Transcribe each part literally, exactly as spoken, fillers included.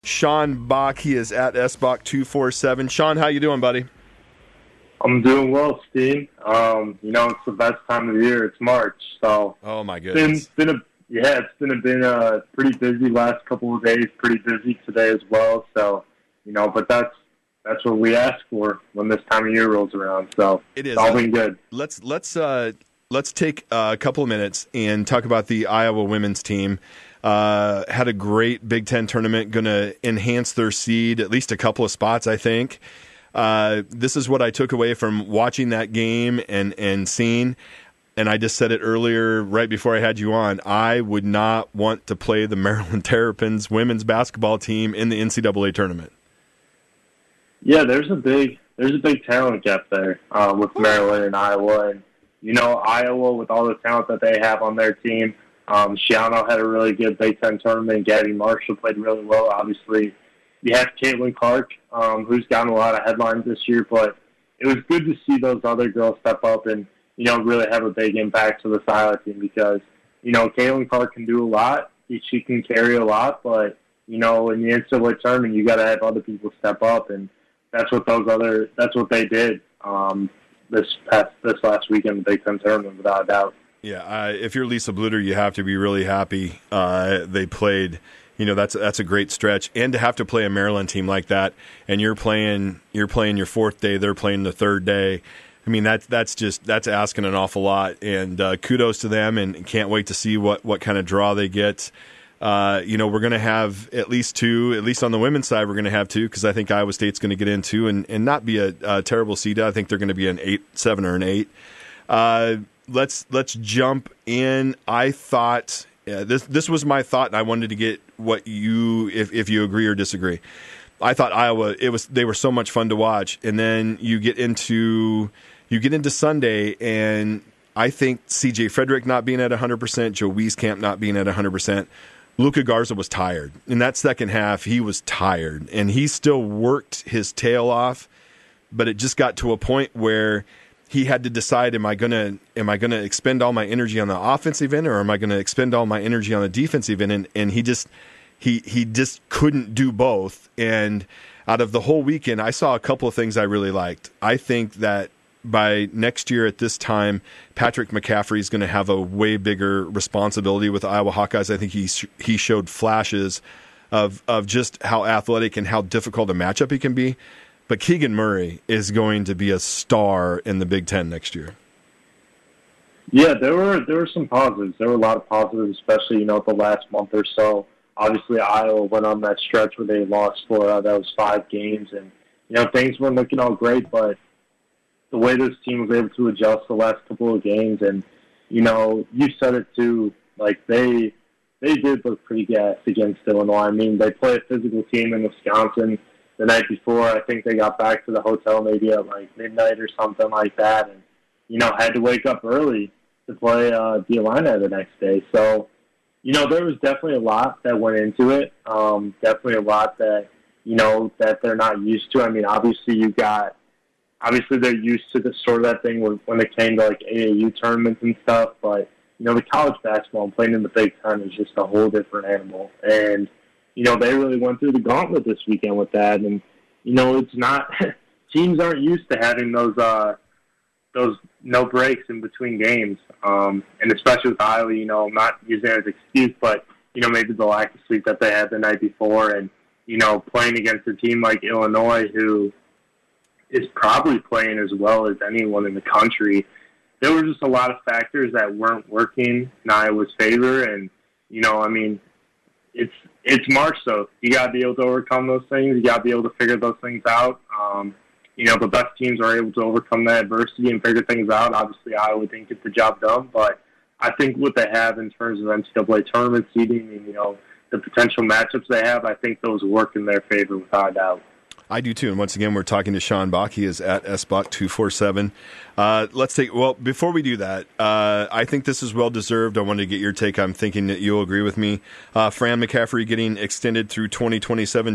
Sean Bach. He is at S Bach two four seven. Sean, how you doing, buddy? I'm doing well, Steve. Um, you know, it's the best time of the year. It's March, so oh my It's goodness, been, been a yeah, it's been a been a pretty busy last couple of days. Pretty busy today as well. So, you know, but that's that's what we ask for when this time of year rolls around. So it is it's all been good. Let's let's uh, let's take a couple of minutes and talk about the Iowa women's team. Uh, had a great Big Ten tournament, going to enhance their seed at least a couple of spots, I think. Uh, this is what I took away from watching that game and, and seeing, and I just said it earlier right before I had you on, I would not want to play the Maryland Terrapins women's basketball team in the N C double A tournament. Yeah, there's a big there's a big talent gap there uh, with Maryland and Iowa. And, you know, Iowa, with all the talent that they have on their team, Um, Shiano had a really good Big Ten tournament. Gabby Marshall played really well. Obviously, you have Caitlin Clark, um, who's gotten a lot of headlines this year, but it was good to see those other girls step up and, you know, really have a big impact to the Iowa team because, you know, Caitlin Clark can do a lot. She can carry a lot, but, you know, in the N C double A tournament, you got to have other people step up, and that's what those other, that's what they did um, this past, this last weekend, the Big Ten tournament, without a doubt. Yeah, uh, if you're Lisa Bluter, you have to be really happy uh, they played. You know, that's that's a great stretch, and to have to play a Maryland team like that, and you're playing you're playing your fourth day, they're playing the third day. I mean, that's that's just that's asking an awful lot, and uh, kudos to them, and can't wait to see what, what kind of draw they get. Uh, you know, we're going to have at least two, at least on the women's side, we're going to have two because I think Iowa State's going to get in two and, and not be a, a terrible seed. I think they're going to be an eight, seven, or an eight. Uh, Let's let's jump in. I thought yeah, this this was my thought, and I wanted to get what you if if you agree or disagree. I thought Iowa it was they were so much fun to watch, and then you get into you get into Sunday, and I think C J Frederick not being at one hundred percent, Joe Wieskamp not being at one hundred percent. Luka Garza was tired in that second half. He was tired, and he still worked his tail off, but it just got to a point where he had to decide, am I gonna am I gonna expend all my energy on the offensive end, or am I gonna expend all my energy on the defensive end? And and he just he he just couldn't do both. And out of the whole weekend, I saw a couple of things I really liked. I think that by next year at this time, Patrick McCaffrey is going to have a way bigger responsibility with the Iowa Hawkeyes. I think he he showed flashes of of just how athletic and how difficult a matchup he can be. But Keegan Murray is going to be a star in the Big Ten next year. Yeah, there were there were some positives. There were a lot of positives, especially, you know, the last month or so. Obviously, Iowa went on that stretch where they lost for uh, those five games, and, you know, things weren't looking all great, but the way this team was able to adjust the last couple of games, and, you know, you said it too, like they they did look pretty gassed against Illinois. I mean, they play a physical team in Wisconsin. The night before, I think they got back to the hotel maybe at like midnight or something like that, and, you know, had to wake up early to play uh, Carolina the next day. So, you know, there was definitely a lot that went into it. Um, definitely a lot that, you know, that they're not used to. I mean, obviously you got, obviously they're used to the sort of that thing when, when it came to like A A U tournaments and stuff, but, you know, the college basketball and playing in the Big Ten is just a whole different animal. And, you know, they really went through the gauntlet this weekend with that. And, you know, it's not – teams aren't used to having those uh, those no breaks in between games. Um, and especially with Iowa, you know, I'm not using it as an excuse, but, you know, maybe the lack of sleep that they had the night before and, you know, playing against a team like Illinois who is probably playing as well as anyone in the country. There were just a lot of factors that weren't working in Iowa's favor. And, you know, I mean, it's – It's March, so you got to be able to overcome those things. You got to be able to figure those things out. Um, you know, the best teams are able to overcome that adversity and figure things out. Obviously, Iowa didn't get the job done, but I think what they have in terms of N C double A tournament seeding and, you know, the potential matchups they have, I think those work in their favor without a doubt. I do too. And once again, we're talking to Sean Bach. He is at S Bach two four seven. Uh, let's take, well, before we do that, uh, I think this is well deserved. I wanted to get your take. I'm thinking that you'll agree with me. Uh, Fran McCaffrey getting extended through twenty twenty-seven,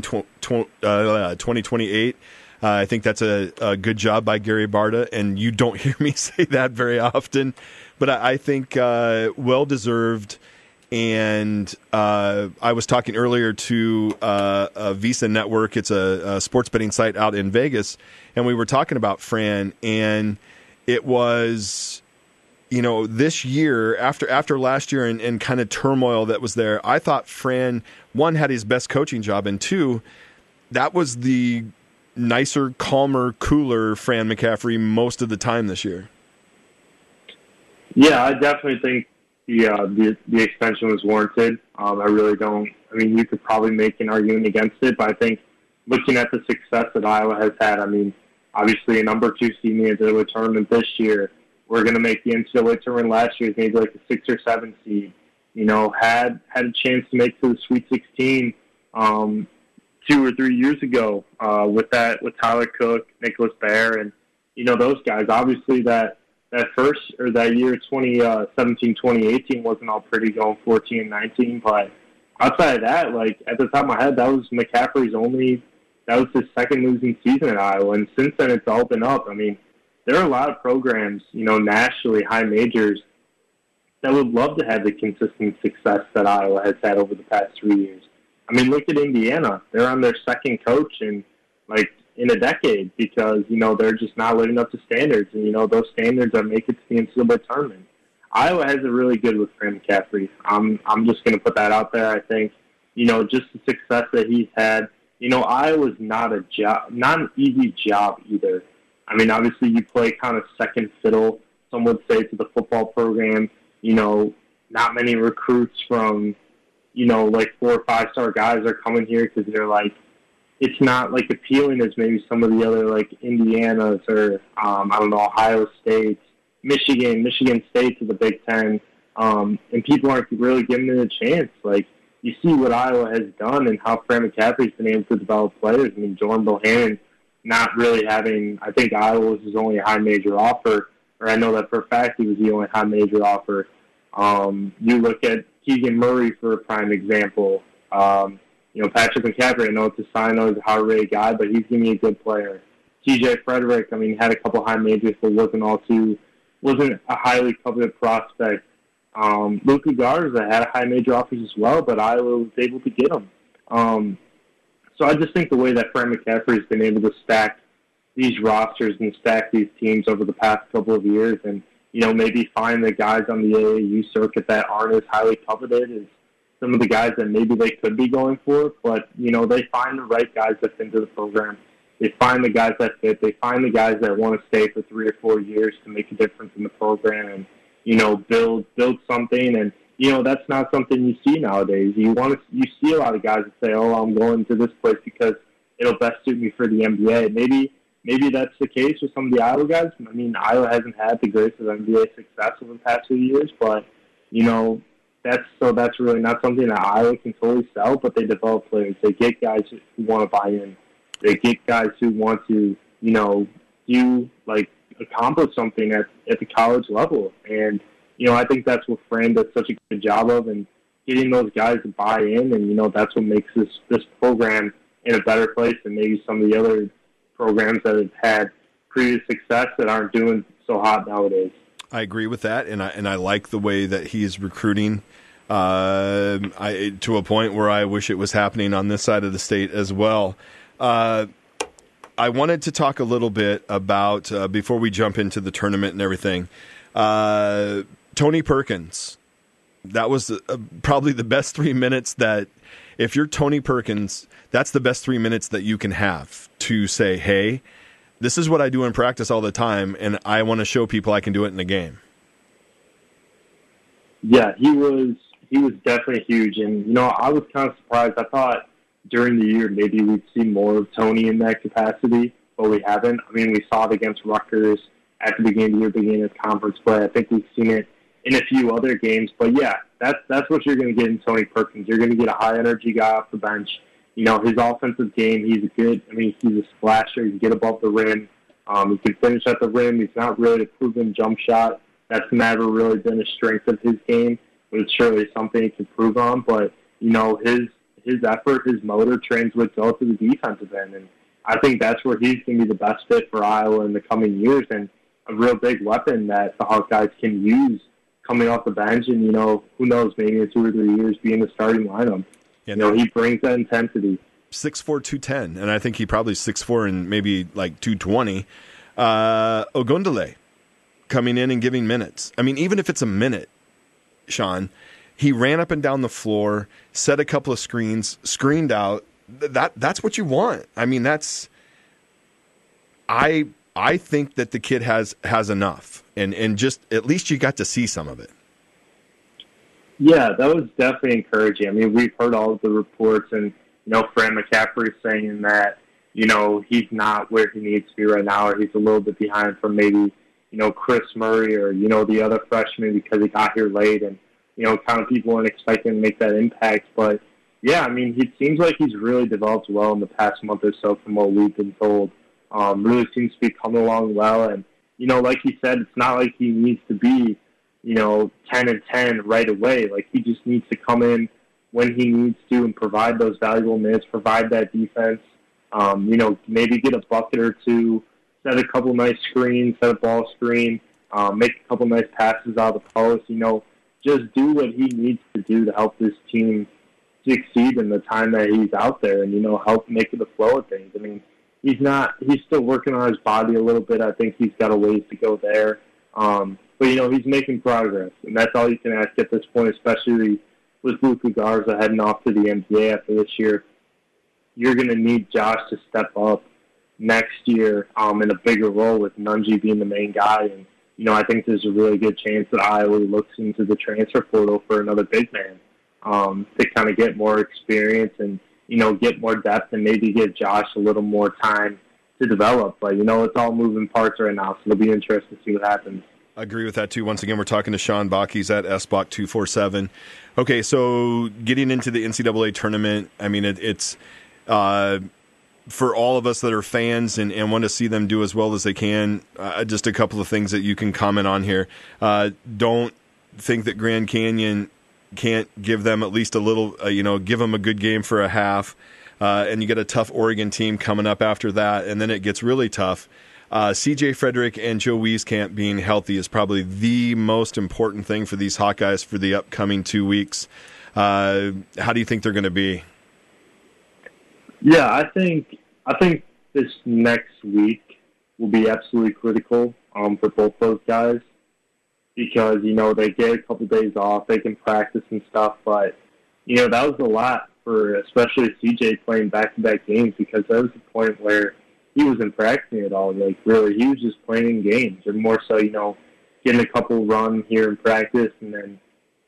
twenty twenty-eight. Uh, I think that's a, a good job by Gary Barta, and you don't hear me say that very often. But I, I think uh, well deserved. And uh, I was talking earlier to uh, a Visa Network. It's a, a sports betting site out in Vegas. And we were talking about Fran. And it was, you know, this year, after after last year and, and kind of turmoil that was there, I thought Fran, one, had his best coaching job. And two, that was the nicer, calmer, cooler Fran McCaffery most of the time this year. Yeah, I definitely think the uh, the, the extension was warranted. Um, I really don't. I mean, you could probably make an argument against it, but I think looking at the success that Iowa has had, I mean, obviously a number two seed in the N C double A tournament this year. We're going to make the N C double A tournament last year, maybe like a six or seven seed. You know, had had a chance to make to the Sweet sixteen um, two or three years ago uh, with that with Tyler Cook, Nicholas Baer, and you know those guys. Obviously, that. That first or that year, twenty seventeen, twenty eighteen, wasn't all pretty, going fourteen and nineteen. But outside of that, like at the top of my head, that was McCaffery's only, that was his second losing season at Iowa. And since then, it's all been up. I mean, there are a lot of programs, you know, nationally, high majors, that would love to have the consistent success that Iowa has had over the past three years. I mean, look at Indiana. They're on their second coach in, like, in a decade because, you know, they're just not living up to standards. And, you know, those standards are make it to the N C double A tournament. Iowa has it really good with Fran McCaffery. I'm, I'm just going to put that out there. I think, you know, just the success that he's had. You know, Iowa's not a job, not an easy job either. I mean, obviously you play kind of second fiddle, some would say, to the football program. You know, not many recruits from, you know, like four or five-star guys are coming here because they're like, it's not like appealing as maybe some of the other like Indiana's or um, I don't know, Ohio State, Michigan, Michigan State to the Big Ten, um, and people aren't really giving it a chance. Like you see what Iowa has done and how Fran McCaffery's been able to develop players. I mean, Jordan Bohannon not really having. I think Iowa was his only high major offer, or I know that for a fact he was the only high major offer. Um, you look at Keegan Murray for a prime example. Um, You know, Patrick McCaffery, I know it's a sign of a high-rated guy, but he's going to be a good player. T J Frederick, I mean, had a couple high majors, but wasn't all too, wasn't a highly coveted prospect. Um, Luka Garza had a high major offers as well, but Iowa was able to get him. Um, so I just think the way that Fran McCaffery has been able to stack these rosters and stack these teams over the past couple of years and, you know, maybe find the guys on the A A U circuit that aren't as highly coveted is some of the guys that maybe they could be going for, but, you know, they find the right guys that fit into the program. They find the guys that fit. They find the guys that want to stay for three or four years to make a difference in the program and, you know, build build something. And, you know, that's not something you see nowadays. You want to you see a lot of guys that say, oh, I'm going to this place because it'll best suit me for the N B A. Maybe maybe that's the case with some of the Iowa guys. I mean, Iowa hasn't had the greatest of N B A success over the past few years, but, you know, That's so. That's really not something that Iowa can totally sell, but they develop players. They get guys who want to buy in. They get guys who want to, you know, do like accomplish something at at the college level. And you know, I think that's what Fran does such a good job of, and getting those guys to buy in. And you know, that's what makes this this program in a better place than maybe some of the other programs that have had previous success that aren't doing so hot nowadays. I agree with that, and I and I like the way that he's recruiting uh, I, to a point where I wish it was happening on this side of the state as well. Uh, I wanted to talk a little bit about, uh, before we jump into the tournament and everything, uh, Tony Perkins. That was uh, probably the best three minutes that, if you're Tony Perkins, that's the best three minutes that you can have to say, hey, this is what I do in practice all the time, and I want to show people I can do it in a game. Yeah, he was he was definitely huge. And, you know, I was kind of surprised. I thought during the year maybe we'd see more of Tony in that capacity, but we haven't. I mean, we saw it against Rutgers at the beginning of the year, beginning of conference play. I think we've seen it in a few other games. But, yeah, that's, that's what you're going to get in Tony Perkins. You're going to get a high-energy guy off the bench. You know, his offensive game, he's a good, I mean, he's a splasher. He can get above the rim. Um, he can finish at the rim. He's not really a proven jump shot. That's never really been a strength of his game, but it's surely something he can improve on. But, you know, his his effort, his motor translates well to the defensive end. And I think that's where he's going to be the best fit for Iowa in the coming years, and a real big weapon that the Hawkeyes can use coming off the bench, and, you know, who knows, maybe in two or three years be in the starting lineup. Yeah, you know, he brings that intensity. six four, two ten, and I think he probably six four and maybe like two twenty. Uh, Ogundele coming in and giving minutes. I mean, even if it's a minute, Sean, he ran up and down the floor, set a couple of screens, screened out. That that's what you want. I mean, that's I I think that the kid has has enough, and and just at least you got to see some of it. Yeah, that was definitely encouraging. I mean, we've heard all of the reports, and you know, Fran McCaffrey saying that, you know, he's not where he needs to be right now, or he's a little bit behind from maybe, you know, Chris Murray or, you know, the other freshmen because he got here late, and, you know, kind of people weren't expecting to make that impact. But, yeah, I mean, it seems like he's really developed well in the past month or so from what we've been told. Um, really seems to be coming along well. And, you know, like he said, it's not like he needs to be, you know, ten and ten right away. Like, he just needs to come in when he needs to and provide those valuable minutes, provide that defense, um, you know, maybe get a bucket or two, set a couple nice screens, set a ball screen, um, make a couple nice passes out of the post, you know, just do what he needs to do to help this team succeed in the time that he's out there and, you know, help make it a flow of things. I mean, he's not, he's still working on his body a little bit. I think he's got a ways to go there. Um, but, you know, he's making progress, and that's all you can ask at this point, especially with Luka Garza heading off to the N B A after this year. You're going to need Josh to step up next year um, in a bigger role with Nunji being the main guy. And, you know, I think there's a really good chance that Iowa looks into the transfer portal for another big man um, to kind of get more experience and, you know, get more depth and maybe give Josh a little more time to develop. But, you know, it's all moving parts right now, so it'll be interesting to see what happens. I agree with that, too. Once again, we're talking to Sean Bach. He's at S B A C two forty-seven. Okay, so getting into the N C double A tournament, I mean, it, it's uh, for all of us that are fans and, and want to see them do as well as they can, uh, just a couple of things that you can comment on here. Uh, don't think that Grand Canyon can't give them at least a little, uh, you know, give them a good game for a half. Uh, and you get a tough Oregon team coming up after that, and then it gets really tough. Uh, C J Frederick and Joe Wieskamp being healthy is probably the most important thing for these Hawkeyes for the upcoming two weeks. Uh, how do you think they're going to be? Yeah, I think I think this next week will be absolutely critical um, for both those guys because, you know, they get a couple days off, they can practice and stuff, but, you know, that was a lot for especially C J playing back-to-back games because there was a point where he wasn't practicing at all. Like, really, he was just playing in games, or more so, you know, getting a couple runs here in practice, and then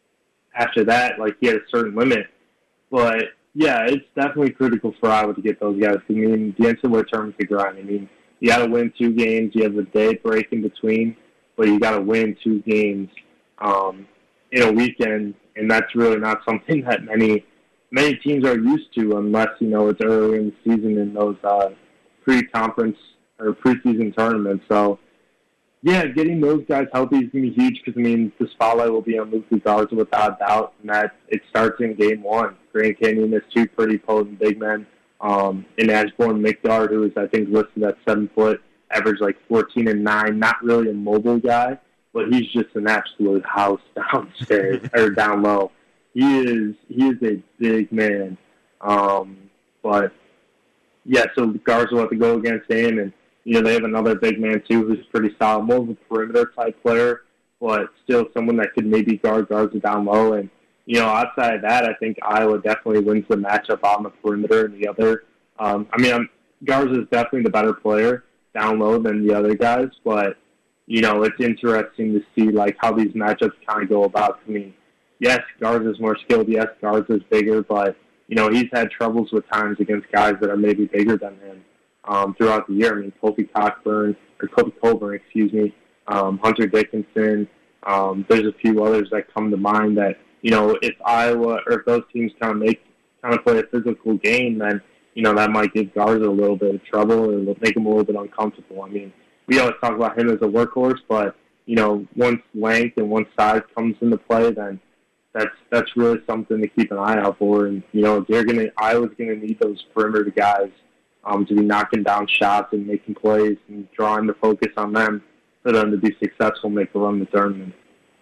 after that, like, he had a certain limit. But, yeah, it's definitely critical for Iowa to get those guys. I mean, the N C double A tournament's a grind. I mean, you got to win two games. You have a day break in between, but you got to win two games um, in a weekend, and that's really not something that many many teams are used to unless, you know, it's early in the season in those uh, pre-conference or preseason tournaments. So, yeah, getting those guys healthy is going to be huge because, I mean, the spotlight will be on Luka Garza without a doubt, and that it starts in game one. Grand Canyon has two pretty potent big men. Um, in Ashbourne Midgard, who is, I think, listed at seven foot, average like fourteen and nine, not really a mobile guy, but he's just an absolute house downstairs or down low. He is he is a big man. Um, but, yeah, so Garza will have to go against him, and, you know, they have another big man, too, who's pretty solid, more of a perimeter-type player, but still someone that could maybe guard Garza down low. And, you know, outside of that, I think Iowa definitely wins the matchup on the perimeter and the other. Um, I mean, I'm, Garza is definitely the better player down low than the other guys, but, you know, it's interesting to see, like, how these matchups kind of go about. I mean, yes, Garza's more skilled. Yes, Garza's bigger, but, you know, he's had troubles with times against guys that are maybe bigger than him um, throughout the year. I mean, Kofi Cockburn, or Kofi Coburn, excuse me, um, Hunter Dickinson. Um, there's a few others that come to mind that, you know, if Iowa or if those teams kind of make kind of play a physical game, then, you know, that might give Garza a little bit of trouble or make him a little bit uncomfortable. I mean, we always talk about him as a workhorse, but, you know, once length and once size comes into play, then that's that's really something to keep an eye out for. And, you know, they're gonna Iowa's gonna need those perimeter guys um, to be knocking down shots and making plays and drawing the focus on them for them to be successful and make a run in the tournament.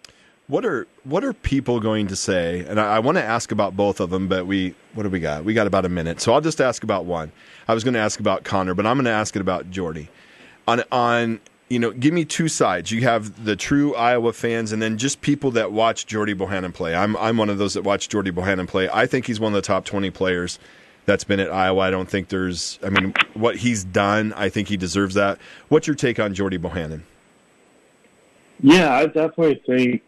What are what are people going to say? And I, I want to ask about both of them, but we what do we got? We got about a minute, so I'll just ask about one. I was going to ask about Connor, but I'm going to ask it about Jordy. On on you know, give me two sides. You have the true Iowa fans, and then just people that watch Jordy Bohannon play. I'm I'm one of those that watch Jordy Bohannon play. I think he's one of the top twenty players that's been at Iowa. I don't think there's. I mean, what he's done, I think he deserves that. What's your take on Jordy Bohannon? Yeah, I definitely think.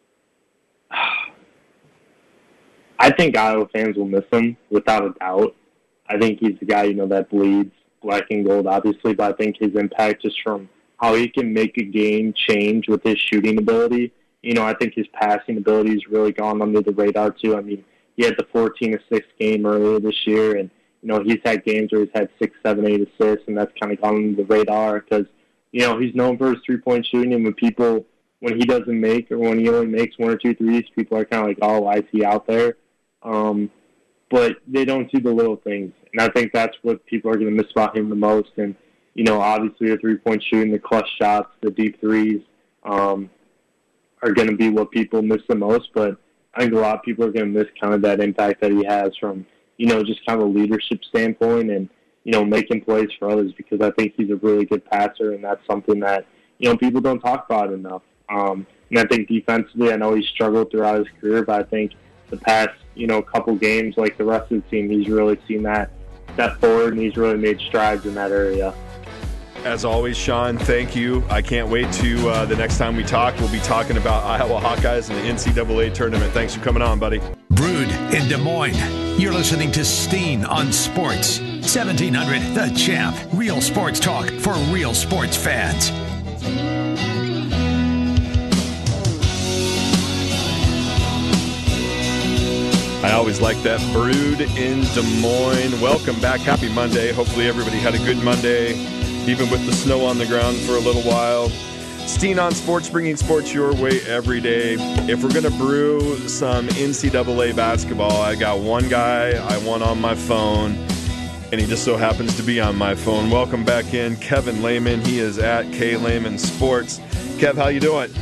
I think Iowa fans will miss him without a doubt. I think he's the guy, you know, that bleeds black and gold, obviously, but I think his impact just from how he can make a game change with his shooting ability. You know, I think his passing ability has really gone under the radar, too. I mean, he had the fourteen to six game earlier this year, and, you know, he's had games where he's had six, seven, eight assists, and that's kind of gone under the radar because, you know, he's known for his three-point shooting, and when people, when he doesn't make or when he only makes one or two threes, people are kind of like, oh, why is he out there? Um, but they don't see the little things, and I think that's what people are going to miss about him the most. And, you know, obviously the three-point shooting, the clutch shots, the deep threes um, are going to be what people miss the most, but I think a lot of people are going to miss kind of that impact that he has from, you know, just kind of a leadership standpoint and, you know, making plays for others because I think he's a really good passer, and that's something that, you know, people don't talk about enough. Um, and I think defensively, I know he's struggled throughout his career, but I think the past, you know, couple games, like the rest of the team, he's really seen that step forward, and he's really made strides in that area. As always, Sean, thank you. I can't wait to uh, the next time we talk. We'll be talking about Iowa Hawkeyes and the N C double A tournament. Thanks for coming on, buddy. Brood in Des Moines. You're listening to Steen on Sports. seventeen hundred The Champ. Real sports talk for real sports fans. I always like that. Brood in Des Moines. Welcome back. Happy Monday. Hopefully everybody had a good Monday, even with the snow on the ground for a little while. Steen on Sports, bringing sports your way every day. If we're going to brew some N C double A basketball, I got one guy I want on my phone, and he just so happens to be on my phone. Welcome back in, Kevin Lehman. He is at K Lehman Sports. Kev, how you doing?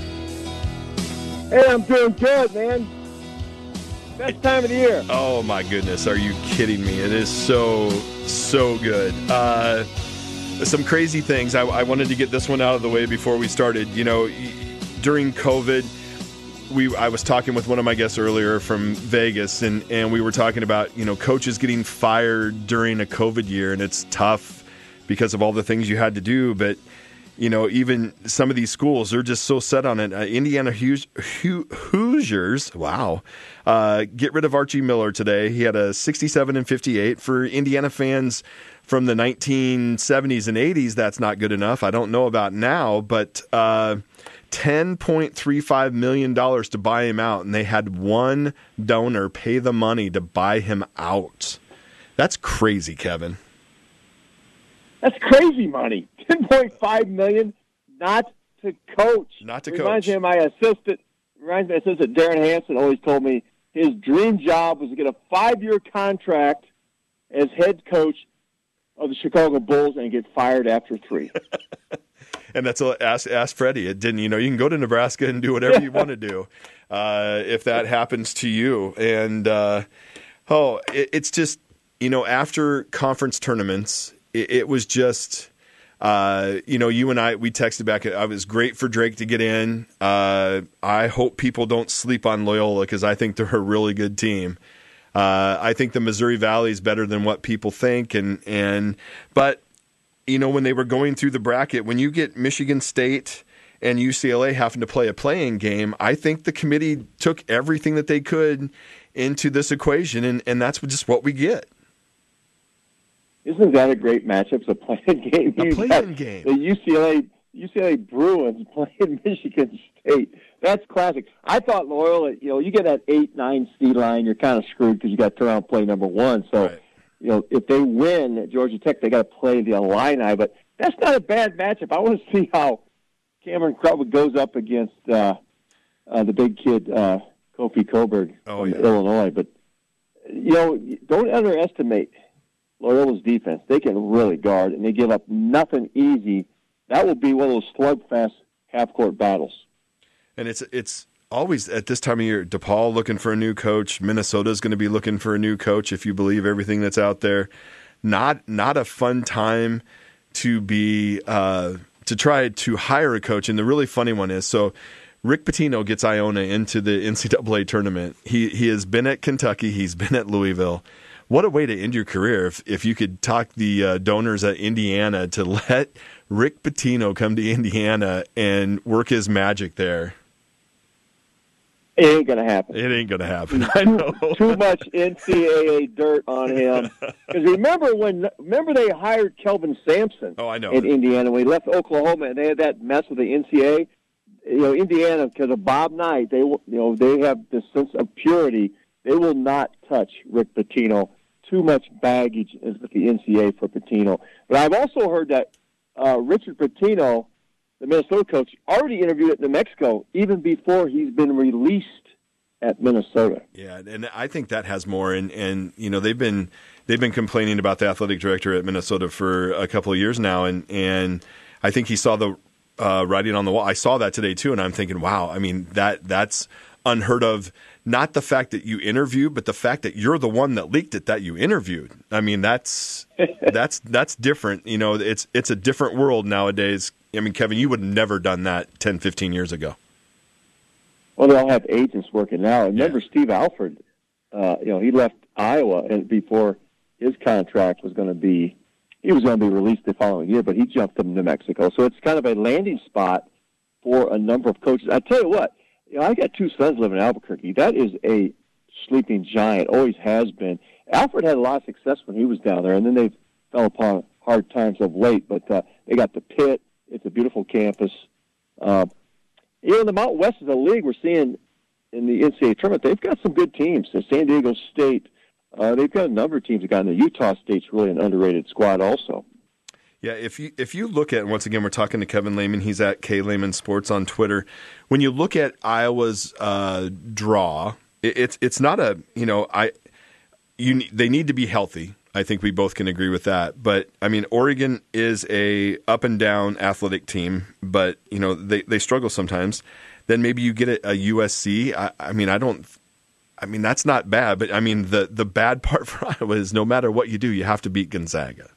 Hey, I'm doing good, man. Best time of the year. Oh, my goodness. Are you kidding me? It is so, so good. Uh, some crazy things. I, I wanted to get this one out of the way before we started. You know, during COVID, we I was talking with one of my guests earlier from Vegas, and, and we were talking about, you know, coaches getting fired during a COVID year, and it's tough because of all the things you had to do. But, you know, even some of these schools, they're just so set on it. Uh, Indiana Hoos- Ho- Hoosiers, wow, uh, get rid of Archie Miller today. He had a sixty-seven and fifty-eight. For Indiana fans from the nineteen seventies and eighties, that's not good enough. I don't know about now, but uh, ten point three five million dollars to buy him out, and they had one donor pay the money to buy him out. That's crazy, Kevin. That's crazy money. ten point five million dollars not to coach. Not to reminds coach. Me of my assistant, reminds me of my assistant, Darren Hansen, always told me his dream job was to get a five-year contract as head coach of the Chicago Bulls and get fired after three. And that's a, ask, ask Freddie. It didn't, you know, you can go to Nebraska and do whatever you want to do uh, if that happens to you. And, uh, oh, it, it's just, you know, after conference tournaments, it, it was just, uh, you know, you and I, we texted back. I was great for Drake to get in. Uh, I hope people don't sleep on Loyola because I think they're a really good team. Uh, I think the Missouri Valley is better than what people think. And, and, but, you know, when they were going through the bracket, when you get Michigan State and U C L A having to play a playing game, I think the committee took everything that they could into this equation, and, and that's just what we get. Isn't that a great matchup? It's a playing game. A playing game. The U C L A U C L A Bruins playing Michigan State. That's classic. I thought Loyola, you know, you get that eight, nine seed line, you're kind of screwed because you got to turn out play number one. So, right. you know, if they win at Georgia Tech, they got to play the Illini. But that's not a bad matchup. I want to see how Cameron Crowell goes up against uh, uh, the big kid, uh, Kofi Coburg oh, from yeah. Illinois. But, you know, don't underestimate Loyola's defense. They can really guard, and they give up nothing easy. That will be one of those slugfest half-court battles. And it's it's always at this time of year, DePaul looking for a new coach. Minnesota's going to be looking for a new coach if you believe everything that's out there. Not not a fun time to be uh, to try to hire a coach. And the really funny one is, so Rick Pitino gets Iona into the N C double A tournament. He he has been at Kentucky. He's been at Louisville. What a way to end your career if if you could talk the uh, donors at Indiana to let Rick Pitino come to Indiana and work his magic there. It ain't going to happen. It ain't going to happen. I know. Too much N C double A dirt on him. Because remember when? Remember they hired Kelvin Sampson. Oh, I know. In Indiana when he left Oklahoma, and they had that mess with the N C double A. You know, Indiana, because of Bob Knight, they will. You know, they have this sense of purity. They will not touch Rick Pitino. Too much baggage is with the N C double A for Pitino. But I've also heard that uh, Richard Pitino, the Minnesota coach, already interviewed at New Mexico even before he's been released at Minnesota. Yeah, and I think that has more. And, and you know, they've been they've been complaining about the athletic director at Minnesota for a couple of years now, and and I think he saw the uh, writing on the wall. I saw that today too, and I'm thinking, wow. I mean, that that's unheard of. Not the fact that you interviewed, but the fact that you're the one that leaked it that you interviewed. I mean, that's that's that's different. You know, it's it's a different world nowadays. I mean, Kevin, you would have never done that ten, fifteen years ago. Well, they all have agents working now. Remember, yeah. Steve Alford, uh, you know, he left Iowa and before his contract was going to be, he was going to be released the following year, but he jumped to New Mexico. So it's kind of a landing spot for a number of coaches. I tell you what, you know, I got two sons living in Albuquerque. That is a sleeping giant, always has been. Alfred had a lot of success when he was down there, and then they fell upon hard times of late. But uh, they got the Pit. It's a beautiful campus. Uh, you know, in the Mountain West is a league we're seeing in the N C double A tournament. They've got some good teams. So San Diego State, uh, they've got a number of teams that got in there. Utah State's really an underrated squad also. Yeah, if you if you look at, once again, we're talking to Kevin Lehman. He's at K Lehman Sports on Twitter. When you look at Iowa's uh, draw, it, it's it's not a, you know, I you they need to be healthy. I think we both can agree with that. But I mean, Oregon is a up and down athletic team, but you know they, they struggle sometimes. Then maybe you get a, a U S C. I, I mean, I don't. I mean, that's not bad. But I mean, the the bad part for Iowa is no matter what you do, you have to beat Gonzaga.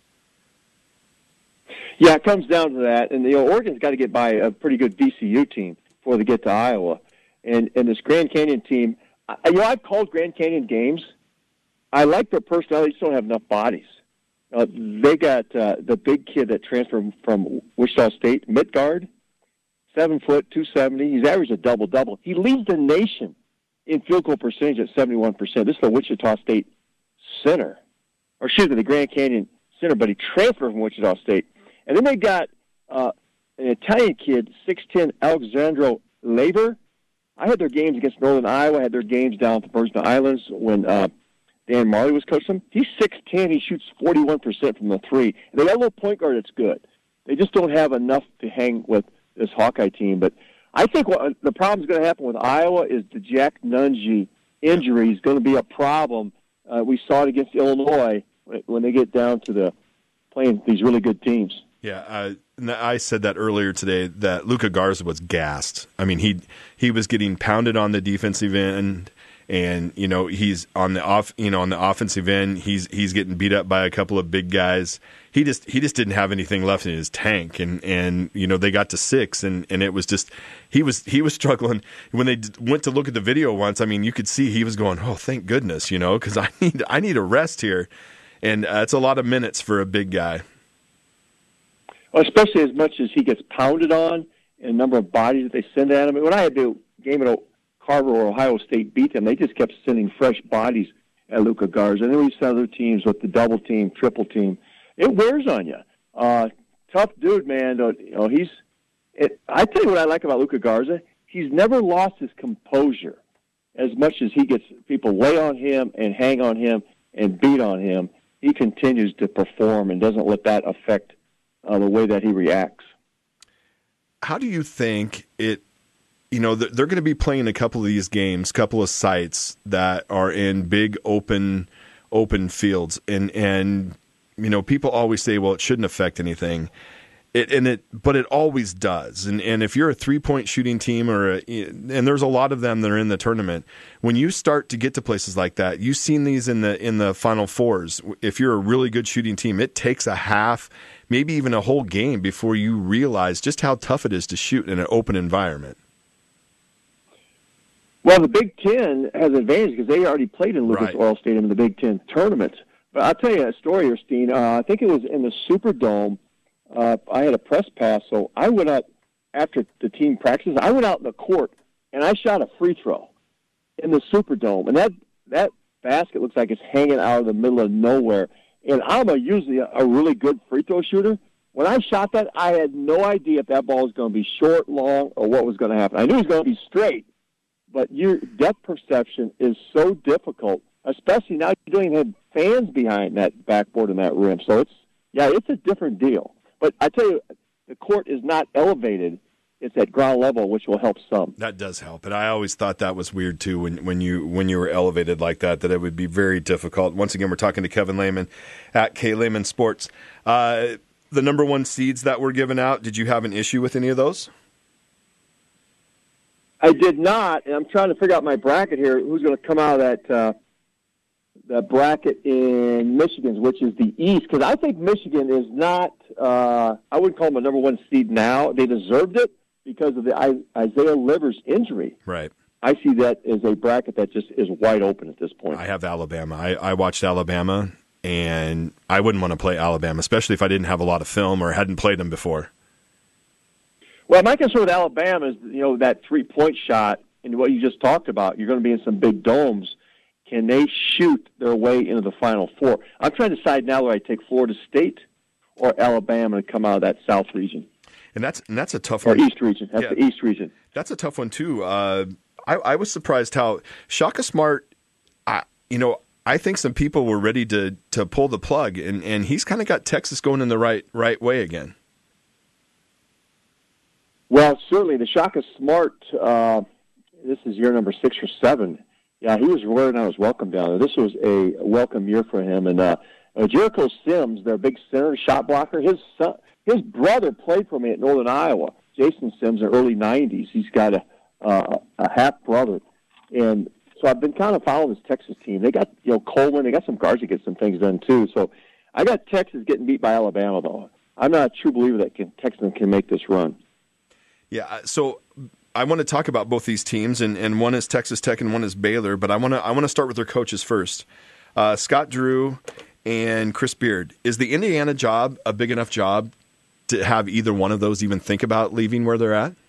Yeah, it comes down to that, and you know, Oregon's got to get by a pretty good V C U team before they get to Iowa, and and this Grand Canyon team. I, you know, I've called Grand Canyon games. I like their personality; they just don't have enough bodies. Uh, they got uh, the big kid that transferred from Wichita State, Midgard, seven foot, two seventy. He's averaged a double double. He leads the nation in field goal percentage at seventy one percent. This is the Wichita State center, or excuse me, the Grand Canyon center, but he transferred from Wichita State. And then they got uh, an Italian kid, six ten, Alexandro Laber. I had their games against Northern Iowa. I had their games down at the Virgin Islands when uh, Dan Marley was coaching them. He's six ten. He shoots forty-one percent from the three. And they got a little point guard that's good. They just don't have enough to hang with this Hawkeye team. But I think what the problem is going to happen with Iowa is the Jack Nunge injury is going to be a problem. Uh, we saw it against Illinois when they get down to the playing these really good teams. Yeah, uh, I said that earlier today that Luka Garza was gassed. I mean, he he was getting pounded on the defensive end, and you know he's on the off you know on the offensive end. He's he's getting beat up by a couple of big guys. He just he just didn't have anything left in his tank, and, and you know they got to six, and, and it was just he was he was struggling when they went to look at the video once. I mean, you could see he was going, oh, thank goodness, you know, because I need I need a rest here, and uh, it's a lot of minutes for a big guy. Especially as much as he gets pounded on and the number of bodies that they send at him. When I had the game at Carver or Ohio State beat them, they just kept sending fresh bodies at Luka Garza. And then we saw other teams with the double team, triple team. It wears on you. Uh, tough dude, man. You know, he's. It, I tell you what I like about Luka Garza. He's never lost his composure as much as he gets people lay on him and hang on him and beat on him. He continues to perform and doesn't let that affect Uh, the way that he reacts. How do you think it, you know, they're, they're going to be playing a couple of these games, couple of sites that are in big open, open fields. And, and, you know, people always say, well, it shouldn't affect anything. It, and it, but it always does. And and if you're a three point shooting team, or a, and there's a lot of them that are in the tournament, when you start to get to places like that, you've seen these in the in the Final Fours. If you're a really good shooting team, it takes a half, maybe even a whole game before you realize just how tough it is to shoot in an open environment. Well, the Big Ten has an advantage because they already played in Lucas Right. Oil Stadium in the Big Ten tournament. But I'll tell you a story here, Steen. Uh, I think it was in the Superdome. Uh, I had a press pass, so I went out after the team practices. I went out in the court, and I shot a free throw in the Superdome. And that, that basket looks like it's hanging out of the middle of nowhere. And I'm a, usually a, a really good free throw shooter. When I shot that, I had no idea if that ball was going to be short, long, or what was going to happen. I knew it was going to be straight. But your depth perception is so difficult, especially now you don't even have fans behind that backboard and that rim. So it's, yeah, it's a different deal. But I tell you, the court is not elevated. It's at ground level, which will help some. That does help. And I always thought that was weird, too, when, when you when you were elevated like that, that it would be very difficult. Once again, we're talking to Kevin Lehman at K. Lehman Sports. Uh, the number one seeds that were given out, did you have an issue with any of those? I did not, and I'm trying to figure out my bracket here. Who's going to come out of that uh, that bracket in Michigan's, which is the East? Because I think Michigan is not. Uh, I wouldn't call them a number one seed now. They deserved it because of the I, Isaiah Livers injury. Right. I see that as a bracket that just is wide open at this point. I have Alabama. I, I watched Alabama, and I wouldn't want to play Alabama, especially if I didn't have a lot of film or hadn't played them before. Well, my concern with Alabama is, you know, that three-point shot and what you just talked about. You're going to be in some big domes. Can they shoot their way into the Final Four? I'm trying to decide now whether I take Florida State or Alabama to come out of that South region. And that's and that's a tough Or one. East region. That's Yeah. the East region. That's a tough one, too. Uh, I, I was surprised how Shaka Smart, I, you know, I think some people were ready to to pull the plug, and, and he's kind of got Texas going in the right right way again. Well, certainly the Shaka Smart, uh, this is year number six or seven. Yeah, he was wearing out his welcome down there. This was a welcome year for him. And uh, uh, Jericho Sims, their big center, shot blocker, his son, his brother played for me at Northern Iowa. Jason Sims, in the early nineties. He's got a, uh, a half-brother. And so I've been kind of following this Texas team. They got, you know, Coleman. They got some guards that get some things done, too. So I got Texas getting beat by Alabama, though. I'm not a true believer that can, Texas can make this run. Yeah, so I want to talk about both these teams, and, and one is Texas Tech and one is Baylor, but I want to I want to start with their coaches first. Uh, Scott Drew and Chris Beard. Is the Indiana job a big enough job to have either one of those even think about leaving where they're at?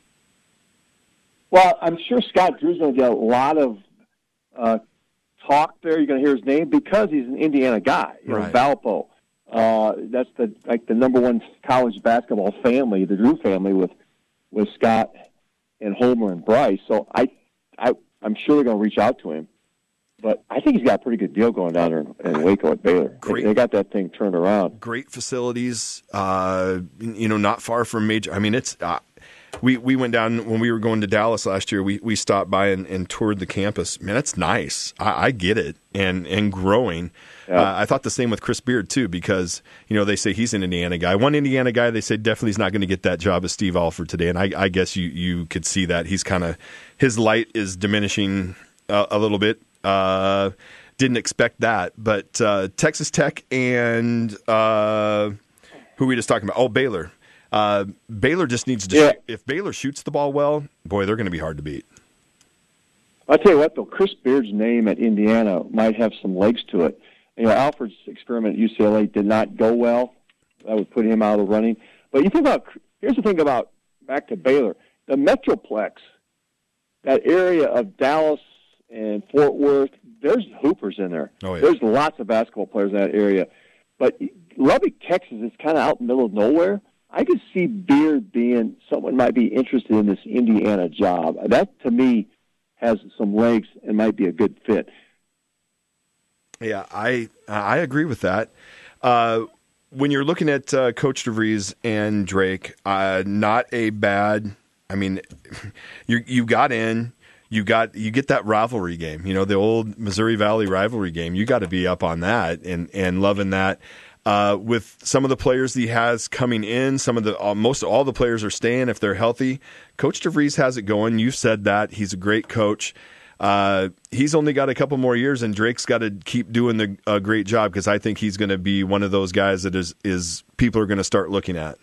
Well, I'm sure Scott Drew's going to get a lot of uh, talk there. You're going to hear his name because he's an Indiana guy. You Right. know, Valpo. Uh, that's the like the number one college basketball family, the Drew family, with with Scott and Homer and Bryce. So I, I, I'm sure they're going to reach out to him. But I think he's got a pretty good deal going down there in, in Waco at Baylor. Great. They, they got that thing turned around. Great facilities, uh, you know, not far from major. I mean, it's uh, we we went down when we were going to Dallas last year. We we stopped by and, and toured the campus. Man, it's nice. I, I get it, and and growing. Yeah. Uh, I thought the same with Chris Beard too, because you know they say he's an Indiana guy. One Indiana guy, they say definitely is not going to get that job as Steve Alford today, and I, I guess you you could see that he's kind of his light is diminishing a, a little bit. Uh, didn't expect that, but uh, Texas Tech and uh, who were we just talking about? Oh, Baylor. Uh, Baylor just needs to. Yeah. Shoot. If Baylor shoots the ball well, boy, they're going to be hard to beat. I'll tell you what, though, Chris Beard's name at Indiana might have some legs to it. You know, Alfred's experiment at U C L A did not go well. That would put him out of the running. But you think about, here's the thing about, back to Baylor, the Metroplex, that area of Dallas and Fort Worth, there's hoopers in there. Oh, yeah. There's lots of basketball players in that area. But Lubbock, Texas is kind of out in the middle of nowhere. I could see Beard being, someone might be interested in this Indiana job. That, to me, has some legs and might be a good fit. Yeah, I I agree with that. Uh, when you're looking at uh, Coach DeVries and Drake, uh, not a bad. I mean, you you got in, you got you get that rivalry game. You know, the old Missouri Valley rivalry game. You got to be up on that and and loving that. Uh, with some of the players that he has coming in, some of the uh, most all the players are staying if they're healthy. Coach DeVries has it going. You've said that. He's a great coach. Uh, he's only got a couple more years, and Drake's got to keep doing the, a great job because I think he's going to be one of those guys that is, is people are going to start looking at.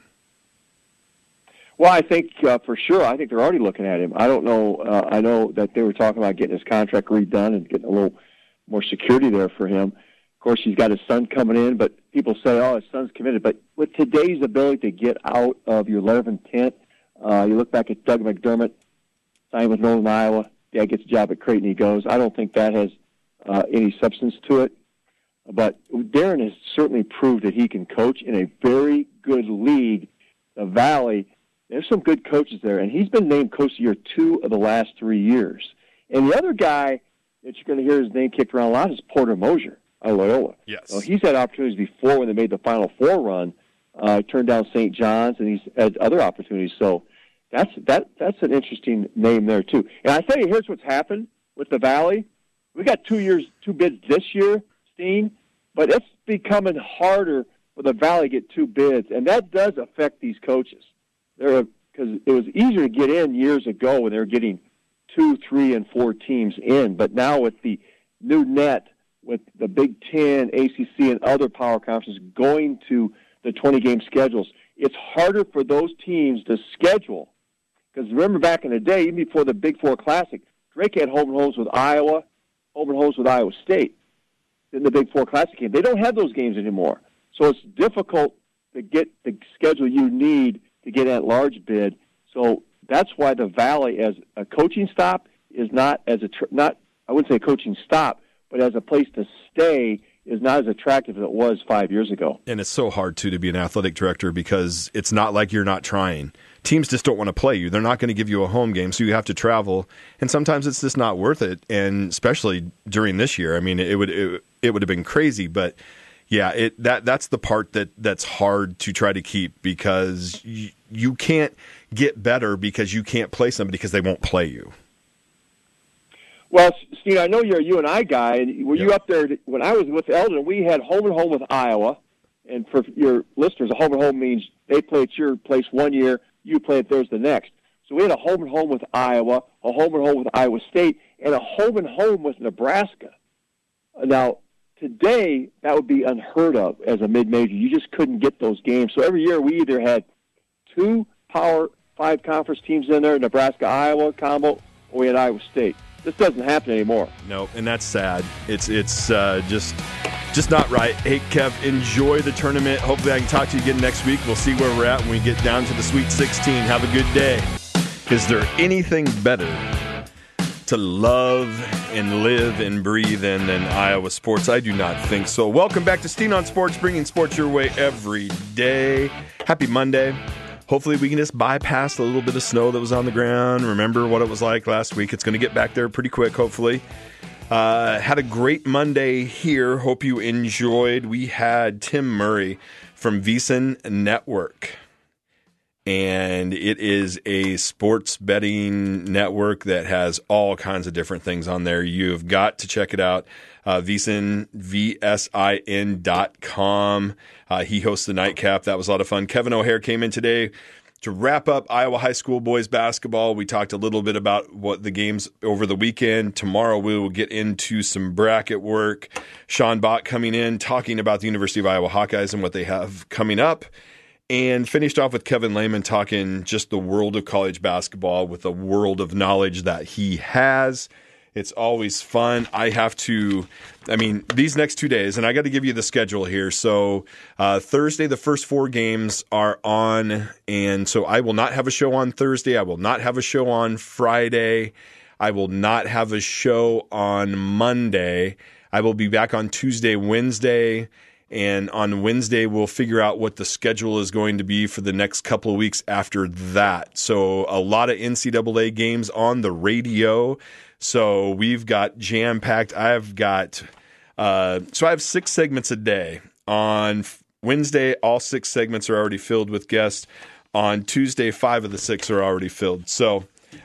Well, I think uh, for sure. I think they're already looking at him. I don't know. Uh, I know that they were talking about getting his contract redone and getting a little more security there for him. Of course, he's got his son coming in, but people say, oh, his son's committed. But with today's ability to get out of your letter of intent, uh, you look back at Doug McDermott, signed with Northern Iowa. Dad gets a job at Creighton, he goes. I don't think that has uh, any substance to it. But Darren has certainly proved that he can coach in a very good league. The Valley, there's some good coaches there, and he's been named Coach of the Year two of the last three years. And the other guy that you're going to hear his name kicked around a lot is Porter Mosier. Loyola. Yes. So he's had opportunities before when they made the Final Four run. Uh, turned down Saint John's, and he's had other opportunities. So that's that that's an interesting name there too. And I tell you, here's what's happened with the Valley. We got two years, two bids this year, Steen, but it's becoming harder for the Valley to get two bids, and that does affect these coaches. They're because it was easier to get in years ago when they were getting two, three, and four teams in, but now with the new net, with the Big Ten, A C C, and other power conferences going to the twenty-game schedules, it's harder for those teams to schedule. Because remember back in the day, even before the Big Four Classic, Drake had home and homes with Iowa, home and homes with Iowa State in the Big Four Classic game. They don't have those games anymore. So it's difficult to get the schedule you need to get at large bid. So that's why the Valley, as a coaching stop, is not as a tr- not I wouldn't say a coaching stop, but as a place to stay is not as attractive as it was five years ago. And it's so hard, too, to be an athletic director because it's not like you're not trying. Teams just don't want to play you. They're not going to give you a home game, so you have to travel. And sometimes it's just not worth it, and especially during this year. I mean, it would it, it would have been crazy, but yeah, it that that's the part that, that's hard to try to keep because you, you can't get better because you can't play somebody because they won't play you. Well, Steve, I know you're a U N I guy. And were yep. you up there to, when I was with Eldon? We had home and home with Iowa, and for your listeners, a home and home means they play at your place one year, you play at theirs the next. So we had a home and home with Iowa, a home and home with Iowa State, and a home and home with Nebraska. Now, today that would be unheard of as a mid-major. You just couldn't get those games. So every year we either had two Power Five conference teams in there, Nebraska, Iowa combo, or we had Iowa State. This doesn't happen anymore. No, and that's sad. It's it's uh, just just not right. Hey, Kev, enjoy the tournament. Hopefully I can talk to you again next week. We'll see where we're at when we get down to the Sweet sixteen. Have a good day. Is there anything better to love and live and breathe in than Iowa sports? I do not think so. Welcome back to Steen on Sports, bringing sports your way every day. Happy Monday. Hopefully we can just bypass a little bit of snow that was on the ground. Remember what it was like last week. It's going to get back there pretty quick, hopefully. Uh, had a great Monday here. Hope you enjoyed. We had Tim Murray from VSiN Network. And it is a sports betting network that has all kinds of different things on there. You've got to check it out. Uh, VSiN, V S I N dot com. Uh, he hosts the Nightcap. That was a lot of fun. Kevin O'Hare came in today to wrap up Iowa High School boys basketball. We talked a little bit about what the games over the weekend. Tomorrow we will get into some bracket work. Sean Bott coming in, talking about the University of Iowa Hawkeyes and what they have coming up. And finished off with Kevin Lehman talking just the world of college basketball with the world of knowledge that he has. It's always fun. I have to, I mean, these next two days, and I got to give you the schedule here. So uh, Thursday, the first four games are on, and so I will not have a show on Thursday. I will not have a show on Friday. I will not have a show on Monday. I will be back on Tuesday, Wednesday, and on Wednesday we'll figure out what the schedule is going to be for the next couple of weeks after that. So a lot of N C double A games on the radio. So we've got jam-packed. I've got uh, so I have six segments a day. On Wednesday, all six segments are already filled with guests. On Tuesday, five of the six are already filled. So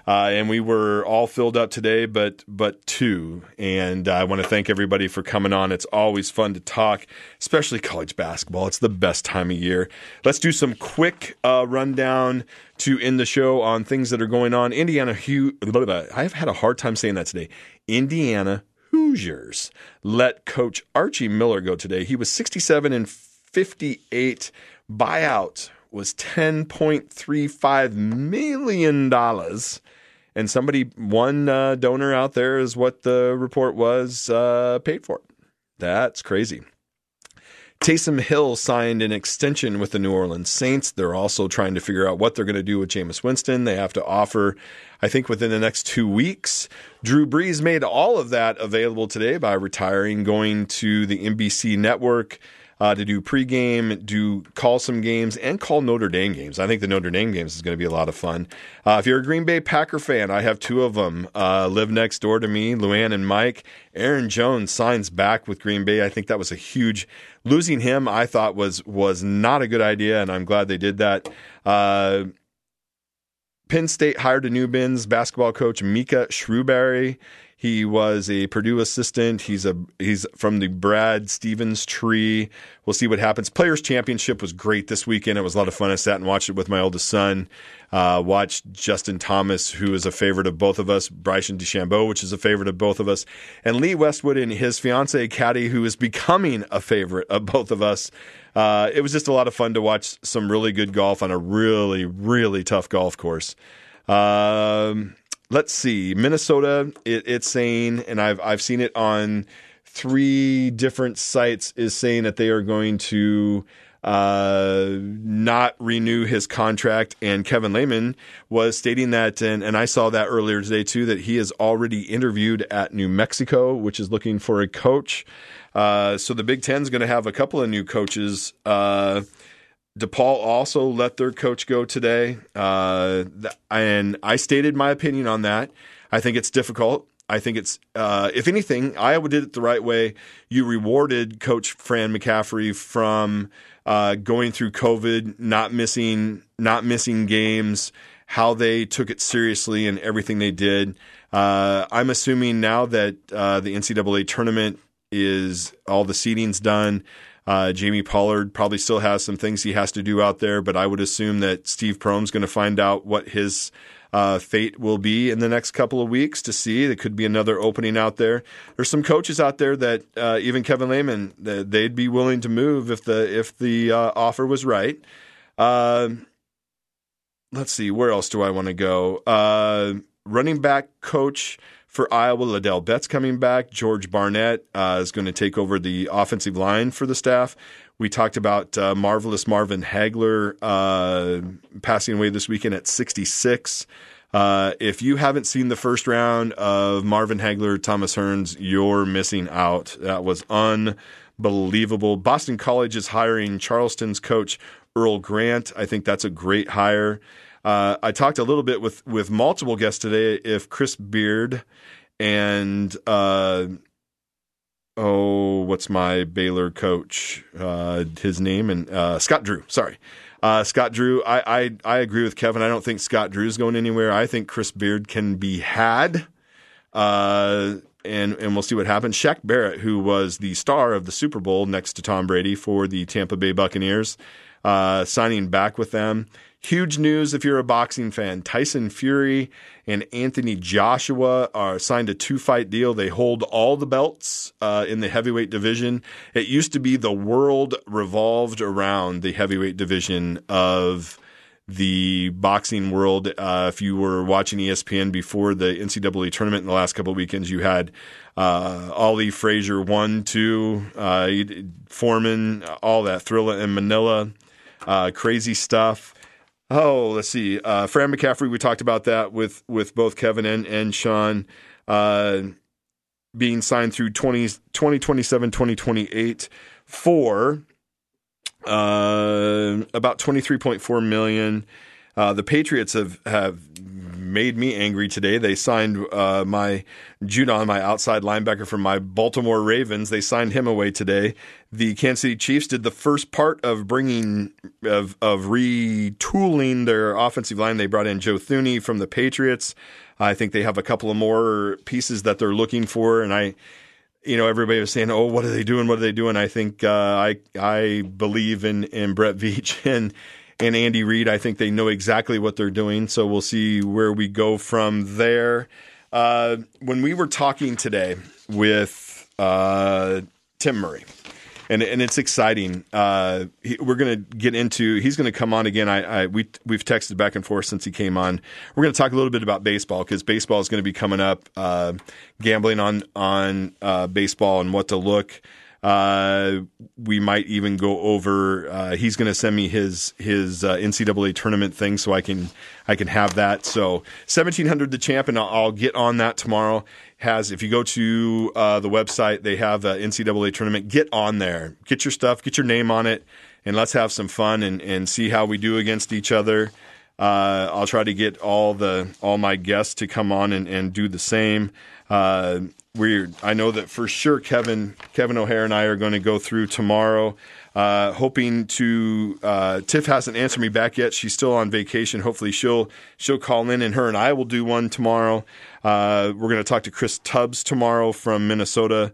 Uh, and we were all filled up today, but but two. And I want to thank everybody for coming on. It's always fun to talk, especially college basketball. It's the best time of year. Let's do some quick uh, rundown to end the show on things that are going on. Indiana, Hu- I've had a hard time saying that today. Indiana Hoosiers let Coach Archie Miller go today. He was sixty-seven and fifty-eight. Buyout was ten point three five million dollars. And somebody, one uh, donor out there is what the report was, uh, paid for it. That's crazy. Taysom Hill signed an extension with the New Orleans Saints. They're also trying to figure out what they're going to do with Jameis Winston. They have to offer, I think, within the next two weeks. Drew Brees made all of that available today by retiring, going to the N B C network uh, to do pregame, do call some games, and call Notre Dame games. I think the Notre Dame games is going to be a lot of fun. Uh, if you're a Green Bay Packer fan, I have two of them uh, live next door to me, Luann and Mike. Aaron Jones signs back with Green Bay. I think that was a huge losing him. I thought was was not a good idea, and I'm glad they did that. Uh, Penn State hired a new men's basketball coach, Mika Shrewberry. He was a Purdue assistant. He's a he's from the Brad Stevens tree. We'll see what happens. Players Championship was great this weekend. It was a lot of fun. I sat and watched it with my oldest son. Uh, watched Justin Thomas, who is a favorite of both of us, Bryson DeChambeau, which is a favorite of both of us, and Lee Westwood and his fiancee, Caddy, who is becoming a favorite of both of us. Uh, it was just a lot of fun to watch some really good golf on a really, really tough golf course. Um, let's see. Minnesota, it, it's saying, and I've I've seen it on three different sites, is saying that they are going to uh, not renew his contract. And Kevin Lehman was stating that, and, and I saw that earlier today too, that he has already interviewed at New Mexico, which is looking for a coach. Uh, so the Big Ten is going to have a couple of new coaches. Uh, DePaul also let their coach go today. Uh, th- and I stated my opinion on that. I think it's difficult. I think it's, uh, if anything, Iowa did it the right way. You rewarded Coach Fran McCaffrey from uh, going through COVID, not missing, not missing games, how they took it seriously and everything they did. Uh, I'm assuming now that uh, the N C double A tournament is all the seeding's done. Uh, Jamie Pollard probably still has some things he has to do out there, but I would assume that Steve Prohm's going to find out what his uh, fate will be in the next couple of weeks to see. There could be another opening out there. There's some coaches out there that uh, even Kevin Lehman, they'd be willing to move if the if the uh, offer was right. Uh, let's see, where else do I want to go? Uh, running back coach for Iowa, Liddell Betts coming back. George Barnett uh, is going to take over the offensive line for the staff. We talked about uh, marvelous Marvin Hagler uh, passing away this weekend at sixty-six. Uh, if you haven't seen the first round of Marvin Hagler, Thomas Hearns, you're missing out. That was unbelievable. Boston College is hiring Charleston's coach, Earl Grant. I think that's a great hire. Uh, I talked a little bit with, with multiple guests today if Chris Beard and, uh, oh, what's my Baylor coach, uh, his name, and uh, Scott Drew, sorry. Uh, Scott Drew, I, I I agree with Kevin. I don't think Scott Drew's going anywhere. I think Chris Beard can be had, uh, and, and we'll see what happens. Shaq Barrett, who was the star of the Super Bowl next to Tom Brady for the Tampa Bay Buccaneers, uh, signing back with them. Huge news if you're a boxing fan. Tyson Fury and Anthony Joshua are signed a two-fight deal. They hold all the belts uh, in the heavyweight division. It used to be the world revolved around the heavyweight division of the boxing world. Uh, if you were watching E S P N before the N C double A tournament in the last couple of weekends, you had uh, Ali Frazier one, two, uh, Foreman, all that, Thrilla and Manila, uh, crazy stuff. Oh, let's see. Uh, Fran McCaffrey, we talked about that with, with both Kevin and, and Sean, uh, being signed through twenty twenty-seven, twenty twenty-eight for uh, about twenty-three point four million dollars. Uh, the Patriots have, have made me angry today. They signed uh, my Judon, my outside linebacker from my Baltimore Ravens. They signed him away today. The Kansas City Chiefs did the first part of bringing of of retooling their offensive line. They brought in Joe Thuney from the Patriots. I think they have a couple of more pieces that they're looking for, and I. You know, everybody was saying, "Oh, what are they doing? What are they doing?" I think uh, I I believe in, in Brett Veach and and Andy Reid. I think they know exactly what they're doing. So we'll see where we go from there. Uh, when we were talking today with uh, Tim Murray, and and it's exciting. Uh, he, we're going to get into. He's going to come on again. I, I we we've texted back and forth since he came on. We're going to talk a little bit about baseball because baseball is going to be coming up. Uh, gambling on on uh, baseball and what to look. Uh, we might even go over. Uh, he's going to send me his his uh, N C double A tournament thing so I can I can have that. So seventeen hundred the champ, and I'll, I'll get on that tomorrow. Has if you go to uh, the website, they have an N C double A tournament. Get on there, get your stuff, get your name on it, and let's have some fun and, and see how we do against each other. Uh, I'll try to get all the all my guests to come on and, and do the same. Uh, we're I know that for sure Kevin Kevin O'Hare and I are going to go through tomorrow. Uh, hoping to uh, Tiff hasn't answered me back yet. She's still on vacation. Hopefully she'll she'll call in, and her and I will do one tomorrow. Uh, we're going to talk to Chris Tubbs tomorrow from Minnesota.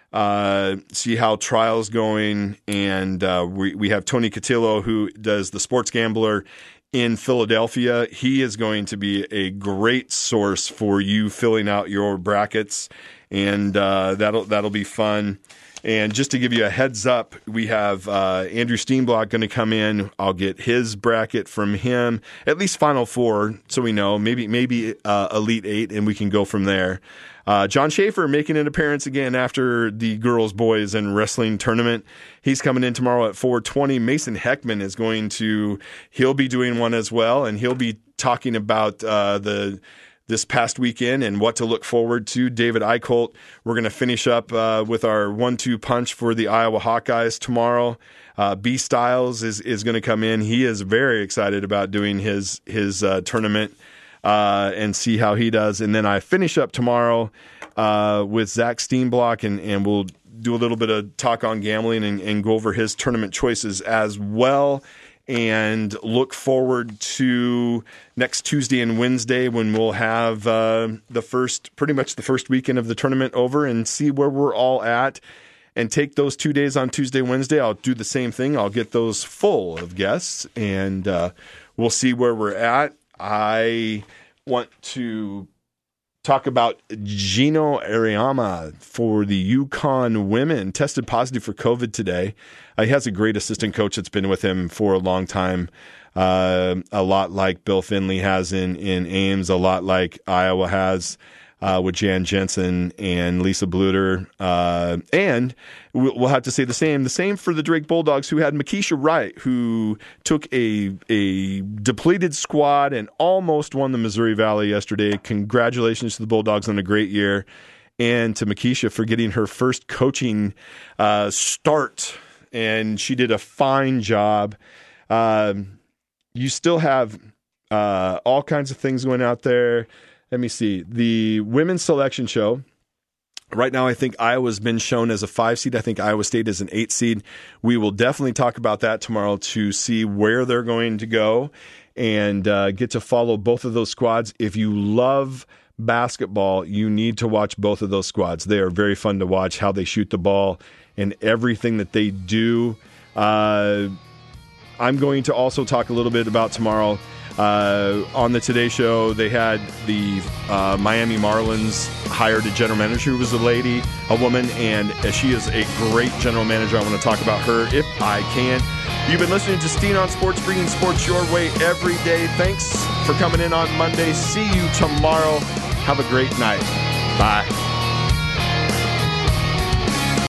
Uh, see how trials going, and uh, we we have Tony Cotillo who does the Sports Gambler in Philadelphia. He is going to be a great source for you filling out your brackets, and uh, that'll that'll be fun. And just to give you a heads up, we have uh, Andrew Steenblock going to come in. I'll get his bracket from him, at least Final Four, so we know. Maybe maybe uh, Elite Eight, and we can go from there. Uh, John Schaefer making an appearance again after the girls, boys, and wrestling tournament. He's coming in tomorrow at four twenty. Mason Heckman is going to – he'll be doing one as well, and he'll be talking about uh, the – this past weekend and what to look forward to. David Eicholt, we're going to finish up uh, with our one two punch for the Iowa Hawkeyes tomorrow. Uh, B. Styles is, is going to come in. He is very excited about doing his, his uh, tournament uh, and see how he does. And then I finish up tomorrow uh, with Zach Steenblock, and, and we'll do a little bit of talk on gambling and, and go over his tournament choices as well. And look forward to next Tuesday and Wednesday when we'll have uh, the first, pretty much the first weekend of the tournament over, and see where we're all at. And take those two days on Tuesday, Wednesday. I'll do the same thing. I'll get those full of guests, and uh, we'll see where we're at. I want to talk about Gino Ariama for the UConn women. Tested positive for COVID today. Uh, he has a great assistant coach that's been with him for a long time, uh, a lot like Bill Finley has in, in Ames, a lot like Iowa has uh, with Jan Jensen and Lisa Bluter. Uh, and we'll have to say the same. The same for the Drake Bulldogs, who had Makisha Wright, who took a a depleted squad and almost won the Missouri Valley yesterday. Congratulations to the Bulldogs on a great year, and to Makisha for getting her first coaching uh, start, and she did a fine job. Um, you still have uh, all kinds of things going out there. Let me see. The women's selection show. Right now, I think Iowa's been shown as a five seed. I think Iowa State is an eight seed. We will definitely talk about that tomorrow to see where they're going to go and uh, get to follow both of those squads. If you love basketball, you need to watch both of those squads. They are very fun to watch, how they shoot the ball and everything that they do. Uh, I'm going to also talk a little bit about tomorrow. Uh, on the Today Show, they had the uh, Miami Marlins hired a general manager who was a lady, a woman, and she is a great general manager. I want to talk about her if I can. You've been listening to Steen on Sports, bringing sports your way every day. Thanks for coming in on Monday. See you tomorrow. Have a great night. Bye.